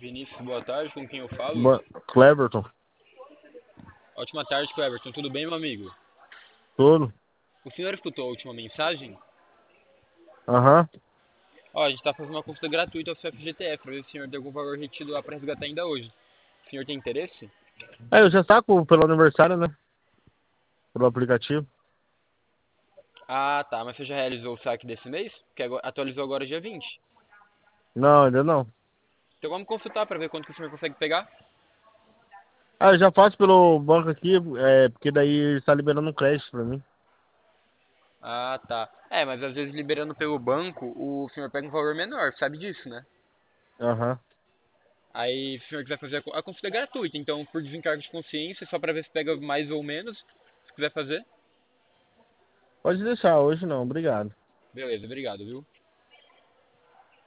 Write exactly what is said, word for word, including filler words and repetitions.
Vinícius, boa tarde, com quem eu falo? Ba- Cleverton, Ótima tarde, Cleberton. Tudo bem, meu amigo? todo. O senhor escutou a última mensagem? Aham. Ó, a gente tá fazendo uma consulta gratuita ao C F G T F, pra ver se o senhor tem algum valor retido lá pra resgatar ainda hoje. O senhor tem interesse? É, eu já saco pelo aniversário, né? Pelo aplicativo. Ah, tá, mas você já realizou o saque desse mês? Porque agora- atualizou agora dia vinte. Não, ainda não. Então vamos consultar pra ver quanto que o senhor consegue pegar? Ah, eu já faço pelo banco aqui, é, porque daí está liberando um crédito pra mim. Ah, tá. É, mas às vezes liberando pelo banco, o senhor pega um valor menor, sabe disso, né? Aham. Aí, se o senhor quiser fazer a, co- a consulta é gratuita, então por desencargo de consciência, só pra ver se pega mais ou menos, se quiser fazer, Pode deixar, hoje não, obrigado. beleza, obrigado, viu?